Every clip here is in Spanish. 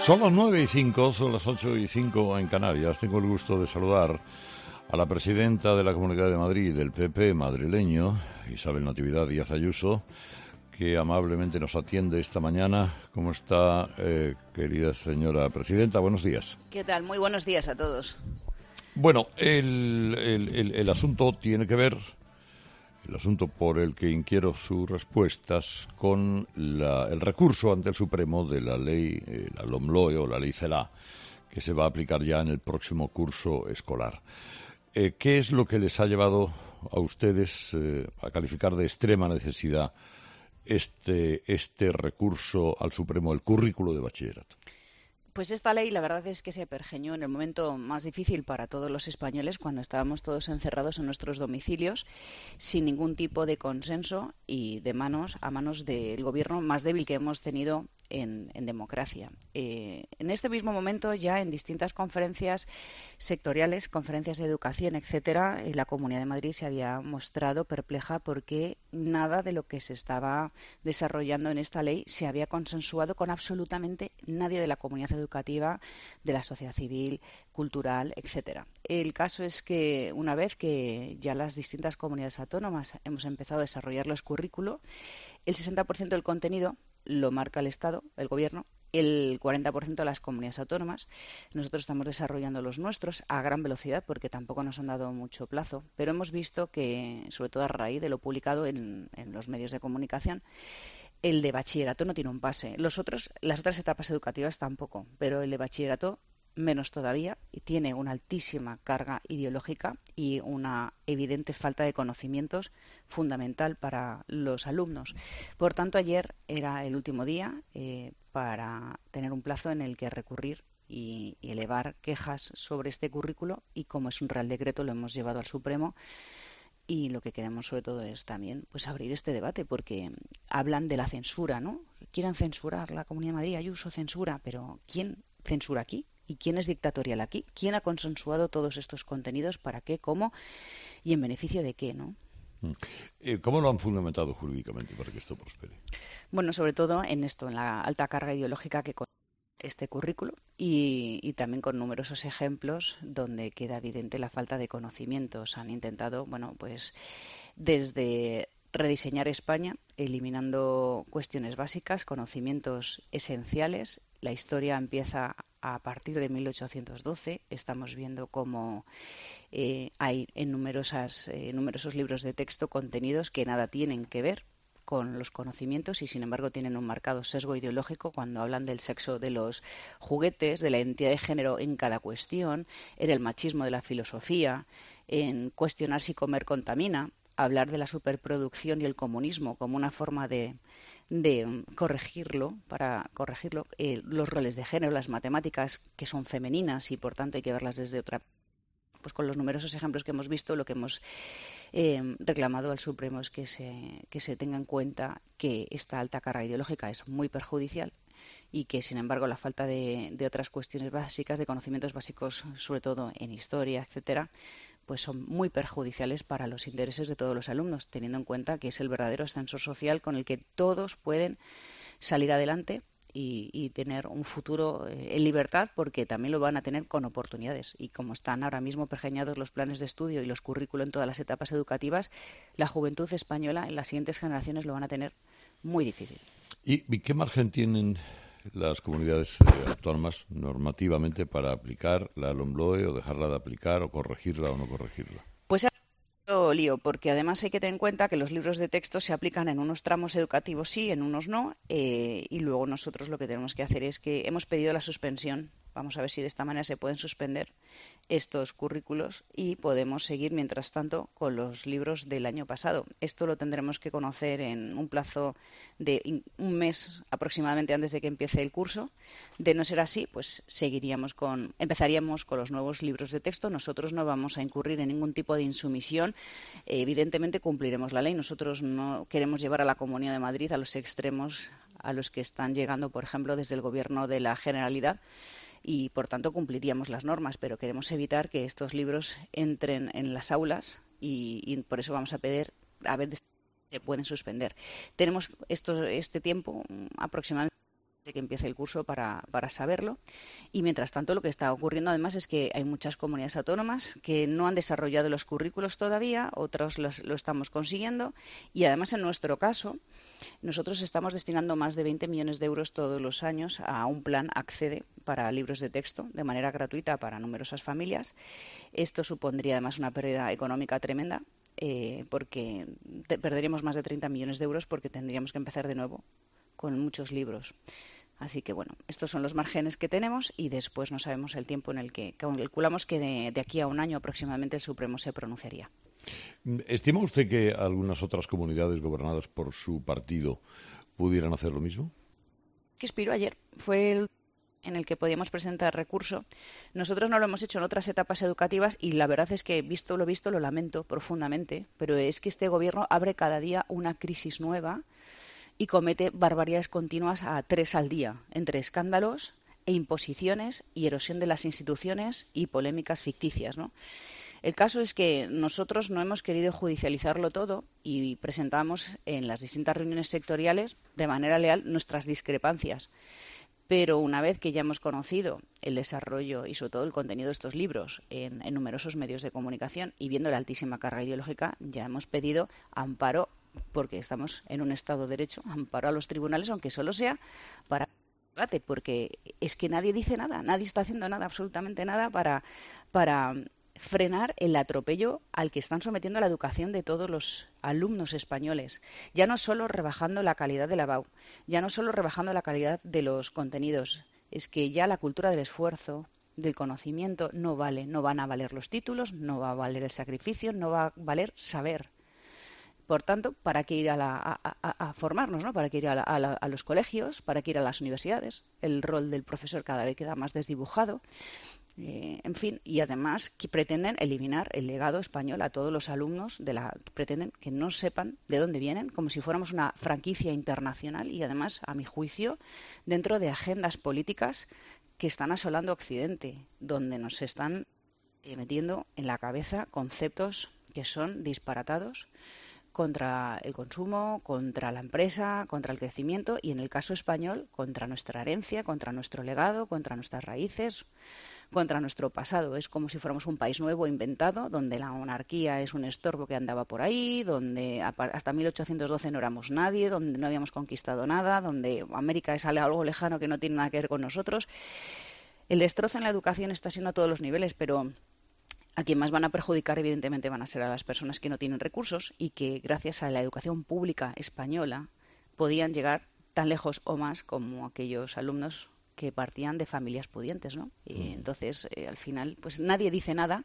Son las 9:05, son las 8:05 en Canarias. Tengo el gusto de saludar a la presidenta de la Comunidad de Madrid del PP madrileño, Isabel Natividad Díaz Ayuso, que amablemente nos atiende esta mañana. ¿Cómo está, querida señora presidenta? Buenos días. ¿Qué tal? Muy buenos días a todos. Bueno, el asunto tiene que ver, el asunto por el que inquiero sus respuestas, con el recurso ante el Supremo de la ley, la LOMLOE o la ley CELA, que se va a aplicar ya en el próximo curso escolar. ¿Qué es lo que les ha llevado a ustedes a calificar de extrema necesidad este recurso al Supremo, el currículo de bachillerato? Pues esta ley, la verdad es que se pergeñó en el momento más difícil para todos los españoles, cuando estábamos todos encerrados en nuestros domicilios, sin ningún tipo de consenso y de manos a manos del gobierno más débil que hemos tenido en democracia. En este mismo momento, ya en distintas conferencias sectoriales, conferencias de educación, etcétera, la Comunidad de Madrid se había mostrado perpleja porque nada de lo que se estaba desarrollando en esta ley se había consensuado con absolutamente nadie de la comunidad educativa, de la sociedad civil, cultural, etcétera. El caso es que una vez que ya las distintas comunidades autónomas hemos empezado a desarrollar los currículos, el 60% del contenido lo marca el Estado, el Gobierno, el 40% de las comunidades autónomas. Nosotros estamos desarrollando los nuestros a gran velocidad porque tampoco nos han dado mucho plazo, pero hemos visto que, sobre todo a raíz de lo publicado en los medios de comunicación, el de bachillerato no tiene un pase. Las otras etapas educativas tampoco, pero el de bachillerato menos todavía, y tiene una altísima carga ideológica y una evidente falta de conocimientos fundamental para los alumnos. Por tanto, ayer era el último día para tener un plazo en el que recurrir y elevar quejas sobre este currículo, y como es un Real Decreto lo hemos llevado al Supremo. Y lo que queremos sobre todo es también pues abrir este debate, porque hablan de la censura, ¿no? Quieren censurar la Comunidad de Madrid, Ayuso censura, pero ¿quién censura aquí? ¿Y quién es dictatorial aquí? ¿Quién ha consensuado todos estos contenidos? ¿Para qué? ¿Cómo? ¿Y en beneficio de qué, no? ¿Cómo lo han fundamentado jurídicamente para que esto prospere? Bueno, sobre todo en esto, en la alta carga ideológica que este currículo y también con numerosos ejemplos donde queda evidente la falta de conocimientos. Han intentado, bueno, pues desde rediseñar España, eliminando cuestiones básicas, conocimientos esenciales. La historia empieza a partir de 1812. Estamos viendo cómo hay en numerosos libros de texto contenidos que nada tienen que ver con los conocimientos y sin embargo tienen un marcado sesgo ideológico cuando hablan del sexo de los juguetes, de la identidad de género en cada cuestión, en el machismo de la filosofía, en cuestionar si comer contamina, hablar de la superproducción y el comunismo como una forma de corregirlo, los roles de género, las matemáticas que son femeninas y por tanto hay que verlas desde otra. Pues con los numerosos ejemplos que hemos visto, lo que hemos reclamado al Supremo es que se tenga en cuenta que esta alta carga ideológica es muy perjudicial y que, sin embargo, la falta de otras cuestiones básicas, de conocimientos básicos, sobre todo en historia, etcétera, pues son muy perjudiciales para los intereses de todos los alumnos, teniendo en cuenta que es el verdadero ascensor social con el que todos pueden salir adelante y tener un futuro en libertad, porque también lo van a tener con oportunidades. Y como están ahora mismo pergeñados los planes de estudio y los currículos en todas las etapas educativas, la juventud española en las siguientes generaciones lo van a tener muy difícil. ¿Y qué margen tienen las comunidades autónomas normativamente para aplicar la LOMLOE o dejarla de aplicar o corregirla o no corregirla? Pues lío, porque además hay que tener en cuenta que los libros de texto se aplican en unos tramos educativos sí, en unos no, y luego nosotros lo que tenemos que hacer es que hemos pedido la suspensión. Vamos a ver si de esta manera se pueden suspender estos currículos y podemos seguir, mientras tanto, con los libros del año pasado. Esto lo tendremos que conocer en un plazo de un mes aproximadamente antes de que empiece el curso. De no ser así, pues empezaríamos con los nuevos libros de texto. Nosotros no vamos a incurrir en ningún tipo de insumisión. Evidentemente cumpliremos la ley. Nosotros no queremos llevar a la Comunidad de Madrid a los extremos a los que están llegando, por ejemplo, desde el Gobierno de la Generalidad, y por tanto cumpliríamos las normas, pero queremos evitar que estos libros entren en las aulas y por eso vamos a pedir a ver si se pueden suspender. Tenemos este tiempo aproximadamente de que empiece el curso para saberlo. Y mientras tanto, lo que está ocurriendo además es que hay muchas comunidades autónomas que no han desarrollado los currículos todavía, otros lo estamos consiguiendo. Y además, en nuestro caso, nosotros estamos destinando más de 20 millones de euros todos los años a un plan Accede para libros de texto de manera gratuita para numerosas familias. Esto supondría además una pérdida económica tremenda. Porque perderíamos más de 30 millones de euros porque tendríamos que empezar de nuevo con muchos libros. Así que, bueno, estos son los márgenes que tenemos y después no sabemos el tiempo en el que calculamos que de aquí a un año aproximadamente el Supremo se pronunciaría. ¿Estima usted que algunas otras comunidades gobernadas por su partido pudieran hacer lo mismo? Que expiró ayer. Fue el en el que podíamos presentar recurso. Nosotros no lo hemos hecho en otras etapas educativas y la verdad es que, visto, lo lamento profundamente, pero es que este gobierno abre cada día una crisis nueva y comete barbaridades continuas a 3 al día, entre escándalos e imposiciones y erosión de las instituciones y polémicas ficticias, ¿no? El caso es que nosotros no hemos querido judicializarlo todo y presentamos en las distintas reuniones sectoriales de manera leal nuestras discrepancias. Pero una vez que ya hemos conocido el desarrollo y sobre todo el contenido de estos libros en numerosos medios de comunicación y viendo la altísima carga ideológica, ya hemos pedido amparo, porque estamos en un Estado de Derecho, amparo a los tribunales, aunque solo sea para debate, porque es que nadie dice nada, nadie está haciendo nada, absolutamente nada para frenar el atropello al que están sometiendo a la educación de todos los alumnos españoles. Ya no solo rebajando la calidad de la BAU, ya no solo rebajando la calidad de los contenidos, es que ya la cultura del esfuerzo, del conocimiento, no vale. No van a valer los títulos, no va a valer el sacrificio, no va a valer saber. Por tanto, ¿para qué ir a formarnos, ¿no? ¿Para qué ir a los colegios? ¿Para qué ir a las universidades? El rol del profesor cada vez queda más desdibujado. En fin, y además que pretenden eliminar el legado español a todos los alumnos, pretenden que no sepan de dónde vienen, como si fuéramos una franquicia internacional y además, a mi juicio, dentro de agendas políticas que están asolando Occidente, donde nos están metiendo en la cabeza conceptos que son disparatados contra el consumo, contra la empresa, contra el crecimiento y, en el caso español, contra nuestra herencia, contra nuestro legado, contra nuestras raíces, contra nuestro pasado. Es como si fuéramos un país nuevo inventado, donde la monarquía es un estorbo que andaba por ahí, donde hasta 1812 no éramos nadie, donde no habíamos conquistado nada, donde América es algo lejano que no tiene nada que ver con nosotros. El destrozo en la educación está siendo a todos los niveles, pero a quien más van a perjudicar, evidentemente, van a ser a las personas que no tienen recursos y que, gracias a la educación pública española, podían llegar tan lejos o más como aquellos alumnos que partían de familias pudientes, ¿no? Y entonces, al final, pues nadie dice nada.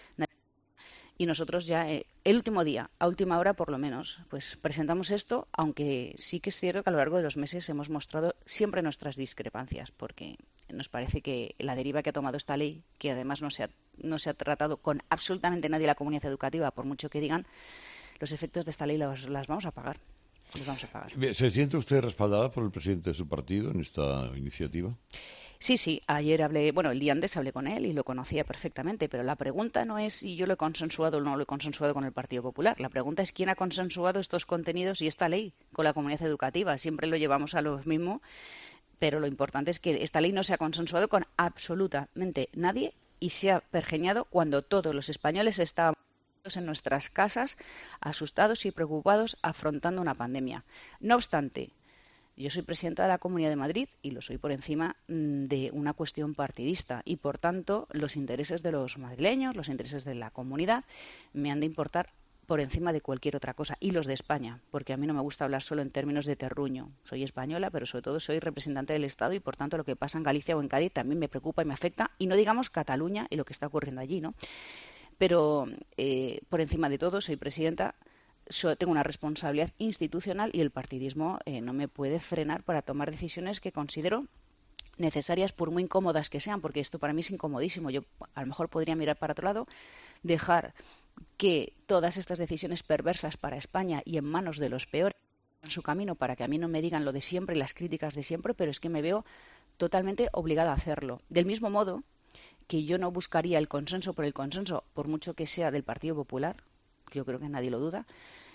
Y nosotros ya, el último día, a última hora por lo menos, pues presentamos esto, aunque sí que es cierto que a lo largo de los meses hemos mostrado siempre nuestras discrepancias, porque nos parece que la deriva que ha tomado esta ley, que además no se ha tratado con absolutamente nadie la comunidad educativa, por mucho que digan, los efectos de esta ley las vamos a pagar. Los vamos a pagar. ¿Se siente usted respaldada por el presidente de su partido en esta iniciativa? Sí, ayer el día antes hablé con él y lo conocía perfectamente, pero la pregunta no es si yo lo he consensuado o no lo he consensuado con el Partido Popular. La pregunta es quién ha consensuado estos contenidos y esta ley con la comunidad educativa. Siempre lo llevamos a lo mismo, pero lo importante es que esta ley no se ha consensuado con absolutamente nadie y se ha pergeñado cuando todos los españoles estaban en nuestras casas, asustados y preocupados, afrontando una pandemia. No obstante, yo soy presidenta de la Comunidad de Madrid y lo soy por encima de una cuestión partidista y, por tanto, los intereses de los madrileños, los intereses de la comunidad, me han de importar por encima de cualquier otra cosa, y los de España, porque a mí no me gusta hablar solo en términos de terruño. Soy española, pero sobre todo soy representante del Estado y, por tanto, lo que pasa en Galicia o en Cádiz también me preocupa y me afecta, y no digamos Cataluña y lo que está ocurriendo allí, ¿no? Pero por encima de todo soy presidenta. Tengo una responsabilidad institucional y el partidismo no me puede frenar para tomar decisiones que considero necesarias, por muy incómodas que sean, porque esto para mí es incomodísimo. Yo a lo mejor podría mirar para otro lado, dejar que todas estas decisiones perversas para España y en manos de los peores en su camino para que a mí no me digan lo de siempre y las críticas de siempre, pero es que me veo totalmente obligada a hacerlo. Del mismo modo que yo no buscaría el consenso por el consenso, por mucho que sea del Partido Popular, que yo creo que nadie lo duda,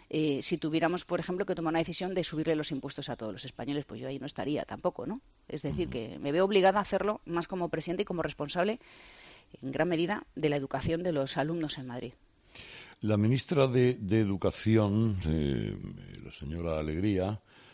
Si tuviéramos, por ejemplo, que tomar una decisión de subirle los impuestos a todos los españoles, pues yo ahí no estaría tampoco, ¿no? Es decir, que me veo obligada a hacerlo más como presidente y como responsable, en gran medida, de la educación de los alumnos en Madrid. La ministra de Educación, la señora Alegría,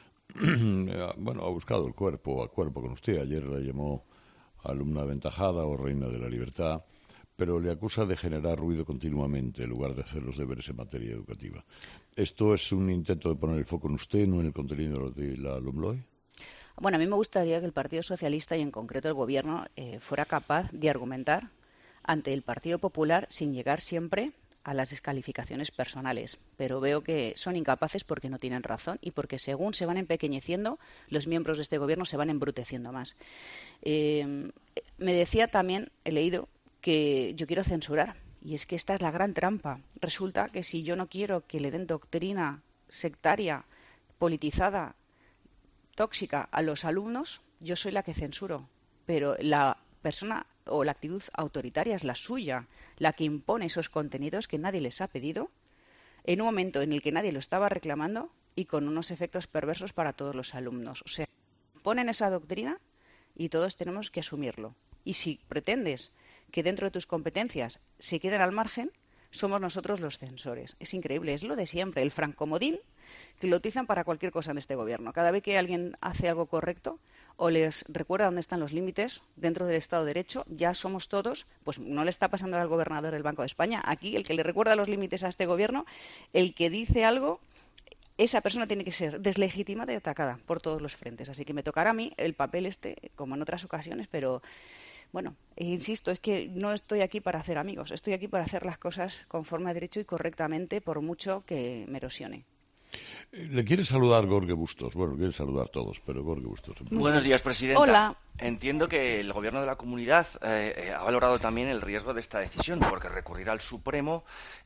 bueno, ha buscado el cuerpo a cuerpo con usted. Ayer la llamó alumna aventajada o reina de la libertad, pero le acusa de generar ruido continuamente en lugar de hacer los deberes en materia educativa. ¿Esto es un intento de poner el foco en usted, no en el contenido de la LOMLOE? Bueno, a mí me gustaría que el Partido Socialista y en concreto el Gobierno fuera capaz de argumentar ante el Partido Popular sin llegar siempre a las descalificaciones personales, pero veo que son incapaces porque no tienen razón y porque según se van empequeñeciendo, los miembros de este Gobierno se van embruteciendo más. Me decía también, he leído, que yo quiero censurar, y es que esta es la gran trampa. Resulta que si yo no quiero que le den doctrina sectaria, politizada, tóxica a los alumnos, yo soy la que censuro, pero la persona o la actitud autoritaria es la suya, la que impone esos contenidos que nadie les ha pedido, en un momento en el que nadie lo estaba reclamando y con unos efectos perversos para todos los alumnos. O sea, ponen esa doctrina y todos tenemos que asumirlo. Y si pretendes que dentro de tus competencias se queden al margen, somos nosotros los censores. Es increíble, es lo de siempre, el francomodín que lo utilizan para cualquier cosa en este Gobierno. Cada vez que alguien hace algo correcto o les recuerda dónde están los límites dentro del Estado de Derecho, ya somos todos, pues no le está pasando al gobernador del Banco de España. Aquí, el que le recuerda los límites a este Gobierno, el que dice algo, esa persona tiene que ser deslegitimada y atacada por todos los frentes. Así que me tocará a mí el papel como en otras ocasiones, pero bueno, insisto, es que no estoy aquí para hacer amigos, estoy aquí para hacer las cosas conforme a derecho y correctamente, por mucho que me erosione. Le quiere saludar Jorge Bustos. Bueno, quiere saludar todos, pero Jorge Bustos. Buenos días, presidenta. Hola. Entiendo que el Gobierno de la Comunidad ha valorado también el riesgo de esta decisión, porque recurrir al Supremo,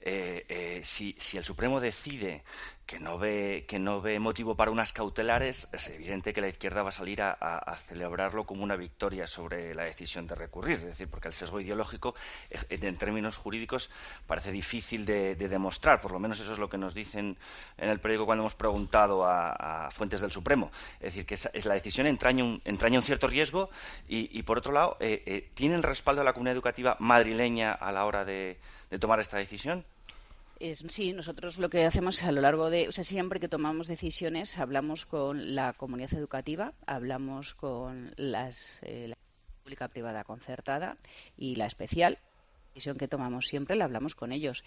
si el Supremo decide que no ve motivo para unas cautelares, es evidente que la izquierda va a salir a celebrarlo como una victoria sobre la decisión de recurrir. Es decir, porque el sesgo ideológico, en términos jurídicos, parece difícil de demostrar. Por lo menos eso es lo que nos dicen en el periódico cuando hemos preguntado a fuentes del Supremo. Es decir, que la decisión entraña un cierto riesgo y por otro lado, ¿tienen respaldo de la comunidad educativa madrileña a la hora de tomar esta decisión? Sí, nosotros lo que hacemos a lo largo siempre que tomamos decisiones, hablamos con la comunidad educativa, hablamos con la pública, privada, concertada y la especial. La decisión que tomamos siempre la hablamos con ellos.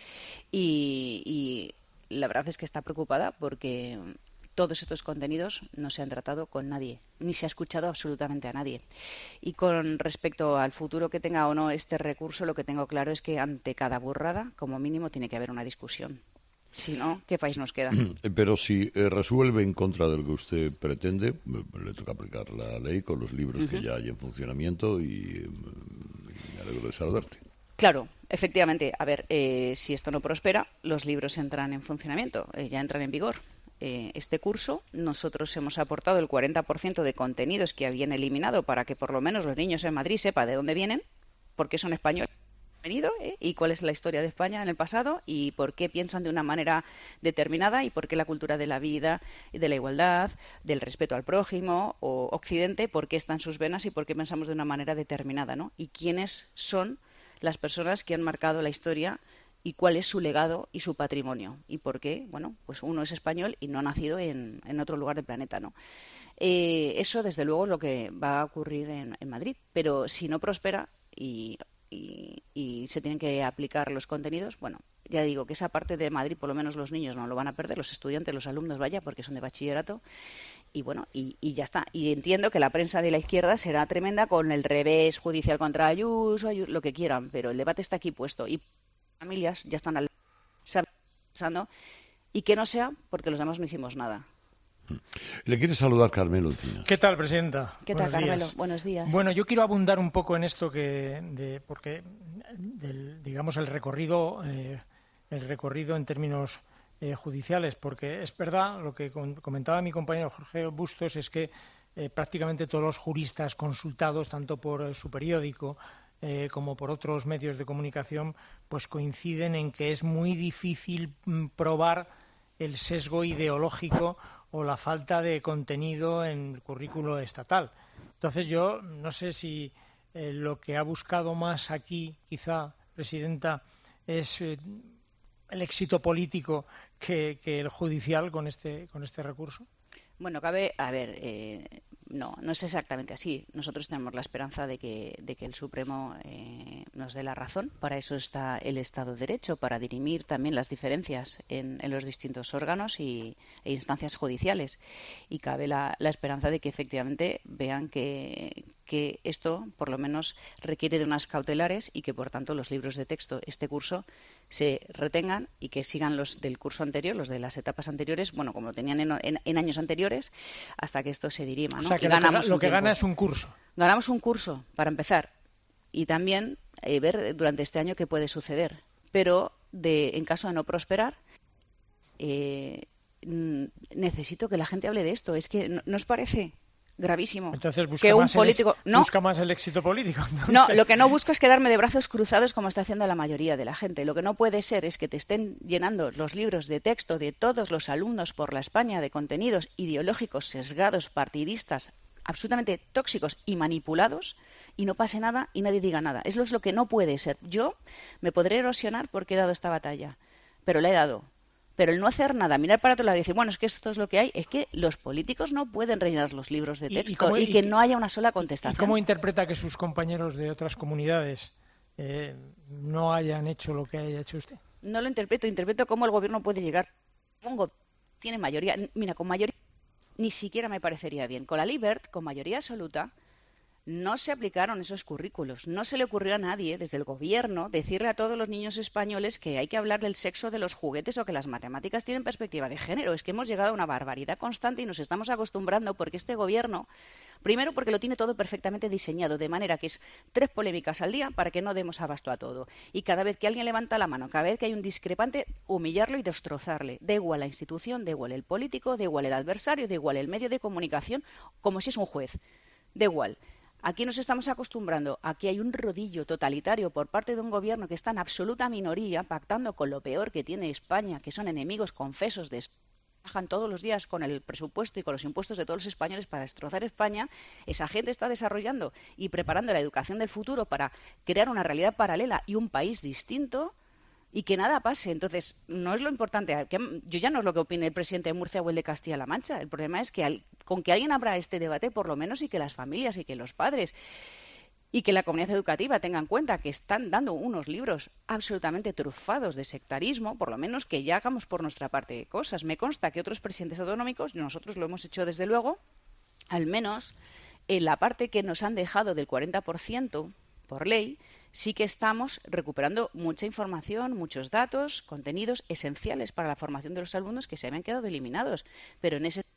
Y la verdad es que está preocupada porque todos estos contenidos no se han tratado con nadie, ni se ha escuchado absolutamente a nadie. Y con respecto al futuro que tenga o no este recurso, lo que tengo claro es que ante cada burrada, como mínimo, tiene que haber una discusión. Si no, ¿qué país nos queda? Pero si resuelve en contra de lo que usted pretende, le toca aplicar la ley con los libros que ya hay en funcionamiento y me alegro de saludarte. Claro, efectivamente. A ver, si esto no prospera, los libros entran en funcionamiento, ya entran en vigor. Este curso nosotros hemos aportado el 40% de contenidos que habían eliminado para que por lo menos los niños en Madrid sepan de dónde vienen, por qué son españoles y cuál es la historia de España en el pasado y por qué piensan de una manera determinada y por qué la cultura de la vida y de la igualdad, del respeto al prójimo o Occidente, por qué está en sus venas y por qué pensamos de una manera determinada, ¿no? Y quiénes son las personas que han marcado la historia y cuál es su legado y su patrimonio y por qué, bueno, pues uno es español y no ha nacido en otro lugar del planeta, ¿no? Eso, desde luego, es lo que va a ocurrir en Madrid, pero si no prospera y se tienen que aplicar los contenidos, bueno, ya digo que esa parte de Madrid, por lo menos los niños no lo van a perder, los estudiantes, los alumnos, vaya, porque son de bachillerato, y bueno, y ya está. Y entiendo que la prensa de la izquierda será tremenda con el revés judicial contra Ayuso, lo que quieran, pero el debate está aquí puesto y familias ya están pensando y que no sea porque los demás no hicimos nada. Le quiere saludar Carmelo Encina. ¿Qué tal, presidenta? ¿Qué tal, Carmelo? Buenos días. Bueno, yo quiero abundar un poco en esto porque digamos el recorrido en términos judiciales, porque es verdad lo que comentaba mi compañero Jorge Bustos, es que prácticamente todos los juristas consultados, tanto por su periódico como por otros medios de comunicación, pues coinciden en que es muy difícil probar el sesgo ideológico o la falta de contenido en el currículo estatal. Entonces yo no sé si lo que ha buscado más aquí, quizá, Presidenta, es el éxito político que el judicial con este recurso. Bueno, no es exactamente así. Nosotros tenemos la esperanza de que el Supremo nos dé la razón. Para eso está el Estado de Derecho, para dirimir también las diferencias en los distintos órganos e instancias judiciales. Y cabe la esperanza de que efectivamente vean que esto, por lo menos, requiere de unas cautelares y que, por tanto, los libros de texto, este curso, se retengan y que sigan los del curso anterior, los de las etapas anteriores, bueno, como lo tenían en años anteriores, hasta que esto se dirima, ¿no? O sea, que lo que gana es un curso. Ganamos un curso, para empezar, y también ver durante este año qué puede suceder. Pero, en caso de no prosperar, necesito que la gente hable de esto. Es que ¿no os parece gravísimo? Entonces que un político busca más el éxito político. Entonces. No, lo que no busco es quedarme de brazos cruzados como está haciendo la mayoría de la gente. Lo que no puede ser es que te estén llenando los libros de texto de todos los alumnos por la España de contenidos ideológicos, sesgados, partidistas, absolutamente tóxicos y manipulados, y no pase nada y nadie diga nada. Eso es lo que no puede ser. Yo me podré erosionar porque he dado esta batalla, pero la he dado. Pero el no hacer nada, mirar para otro lado y decir, bueno, es que esto es lo que hay, es que los políticos no pueden rellenar los libros de texto y que no haya una sola contestación. ¿Y cómo interpreta que sus compañeros de otras comunidades no hayan hecho lo que haya hecho usted? No lo interpreto cómo el gobierno puede llegar. Tiene mayoría. Mira, con mayoría ni siquiera me parecería bien. Con la Ley Wert, con mayoría absoluta, no se aplicaron esos currículos. No se le ocurrió a nadie, desde el gobierno, decirle a todos los niños españoles que hay que hablar del sexo de los juguetes o que las matemáticas tienen perspectiva de género. Es que hemos llegado a una barbaridad constante y nos estamos acostumbrando porque este gobierno, primero porque lo tiene todo perfectamente diseñado, de manera que es 3 polémicas al día para que no demos abasto a todo. Y cada vez que alguien levanta la mano, cada vez que hay un discrepante, humillarlo y destrozarle. Da igual la institución, da igual el político, da igual el adversario, da igual el medio de comunicación, como si es un juez. Da igual. Aquí nos estamos acostumbrando a que hay un rodillo totalitario por parte de un gobierno que está en absoluta minoría, pactando con lo peor que tiene España, que son enemigos confesos de España. Trabajan todos los días con el presupuesto y con los impuestos de todos los españoles para destrozar España. Esa gente está desarrollando y preparando la educación del futuro para crear una realidad paralela y un país distinto y que nada pase. Entonces, no es lo importante. Yo ya no es lo que opine el presidente de Murcia o el de Castilla-La Mancha. El problema es que con que alguien abra este debate, por lo menos, y que las familias y que los padres y que la comunidad educativa tenga en cuenta que están dando unos libros absolutamente trufados de sectarismo, por lo menos que ya hagamos por nuestra parte cosas. Me consta que otros presidentes autonómicos, nosotros lo hemos hecho desde luego, al menos en la parte que nos han dejado del 40% por ley, sí que estamos recuperando mucha información, muchos datos, contenidos esenciales para la formación de los alumnos que se habían quedado eliminados. Pero en ese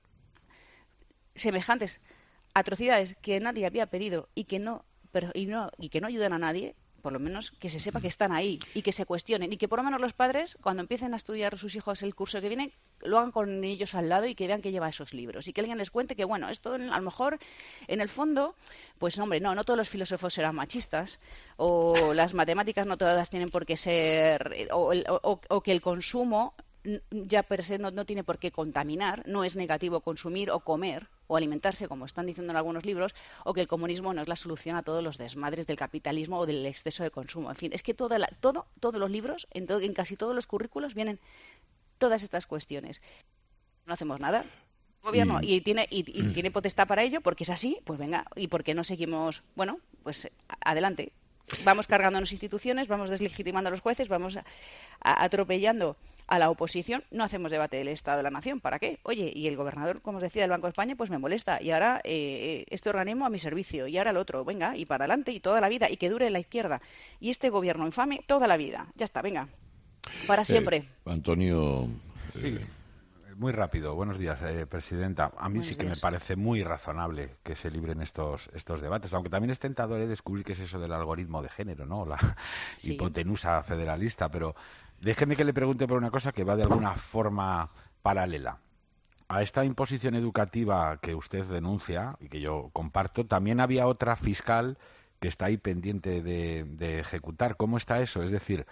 semejantes atrocidades que nadie había pedido y que no ayudan a nadie, por lo menos que se sepa que están ahí y que se cuestionen y que por lo menos los padres, cuando empiecen a estudiar sus hijos el curso que viene, lo hagan con ellos al lado y que vean que lleva esos libros y que alguien les cuente que, bueno, esto a lo mejor en el fondo, pues hombre, no todos los filósofos serán machistas o las matemáticas no todas tienen por qué ser o que el consumo ya per se no tiene por qué contaminar, no es negativo consumir o comer o alimentarse, como están diciendo en algunos libros, o que el comunismo no es la solución a todos los desmadres del capitalismo o del exceso de consumo. En fin, es que todos los libros, en casi todos los currículos, vienen todas estas cuestiones. No hacemos nada. El gobierno y tiene potestad para ello, porque es así, pues venga, y porque no seguimos, bueno, pues adelante. Vamos cargándonos instituciones, vamos deslegitimando a los jueces, vamos atropellando a la oposición. No hacemos debate del Estado de la Nación. ¿Para qué? Oye, y el gobernador, como os decía, del Banco de España, pues me molesta. Y ahora este organismo a mi servicio. Y ahora el otro. Venga, y para adelante, y toda la vida. Y que dure la izquierda. Y este gobierno infame toda la vida. Ya está, venga. Para siempre. Antonio... Sí. Muy rápido. Buenos días, Presidenta. A mí sí que me parece muy razonable que se libren estos debates, aunque también es tentador descubrir qué es eso del algoritmo de género, ¿no? La hipotenusa federalista. Pero déjeme que le pregunte por una cosa que va de alguna forma paralela. A esta imposición educativa que usted denuncia y que yo comparto, también había otra fiscal que está ahí pendiente de ejecutar. ¿Cómo está eso? Es decir,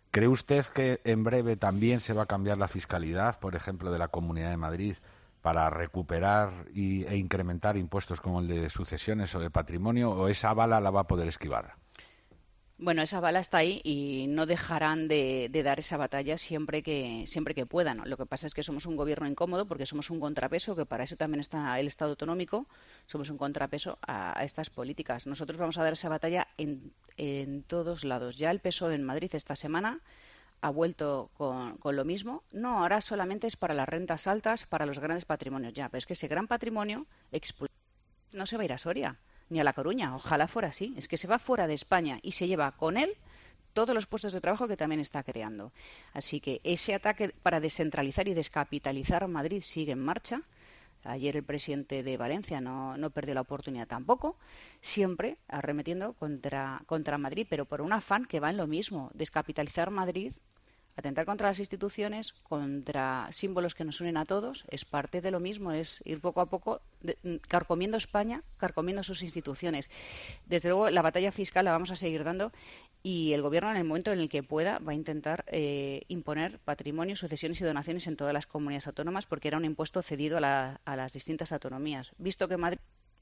¿Cree usted que en breve también se va a cambiar la fiscalidad, por ejemplo, de la Comunidad de Madrid, para recuperar e incrementar impuestos como el de sucesiones o de patrimonio, o esa bala la va a poder esquivar? Bueno, esa bala está ahí y no dejarán de dar esa batalla siempre que puedan, ¿no? Lo que pasa es que somos un gobierno incómodo porque somos un contrapeso, que para eso también está el Estado autonómico, somos un contrapeso a estas políticas. Nosotros vamos a dar esa batalla en todos lados. Ya el PSOE en Madrid esta semana ha vuelto con lo mismo. No, ahora solamente es para las rentas altas, para los grandes patrimonios ya, pero es que ese gran patrimonio no se va a ir a Soria ni a La Coruña, ojalá fuera así, es que se va fuera de España y se lleva con él todos los puestos de trabajo que también está creando. Así que ese ataque para descentralizar y descapitalizar Madrid sigue en marcha. Ayer el presidente de Valencia no perdió la oportunidad tampoco, siempre arremetiendo contra Madrid, pero por un afán que va en lo mismo, descapitalizar Madrid, atentar contra las instituciones, contra símbolos que nos unen a todos, es parte de lo mismo, es ir poco a poco carcomiendo España, carcomiendo sus instituciones. Desde luego, la batalla fiscal la vamos a seguir dando y el Gobierno, en el momento en el que pueda, va a intentar imponer patrimonio, sucesiones y donaciones en todas las comunidades autónomas, porque era un impuesto cedido a las distintas autonomías. Visto que Madrid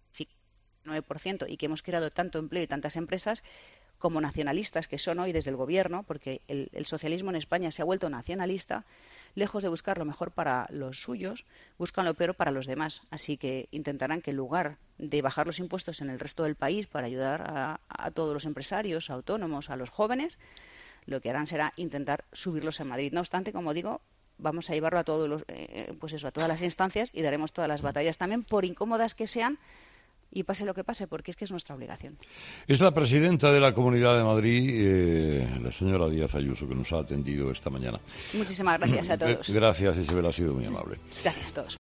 9% y que hemos creado tanto empleo y tantas empresas, como nacionalistas que son hoy desde el Gobierno, porque el socialismo en España se ha vuelto nacionalista, lejos de buscar lo mejor para los suyos, buscan lo peor para los demás. Así que intentarán que en lugar de bajar los impuestos en el resto del país para ayudar a todos los empresarios, autónomos, a los jóvenes, lo que harán será intentar subirlos en Madrid. No obstante, como digo, vamos a llevarlo a todos a todas las instancias y daremos todas las batallas también, por incómodas que sean, y pase lo que pase, porque es que es nuestra obligación. Es la presidenta de la Comunidad de Madrid, la señora Díaz Ayuso, que nos ha atendido esta mañana. Muchísimas gracias a todos. Gracias, Isabel, ha sido muy amable. Gracias a todos.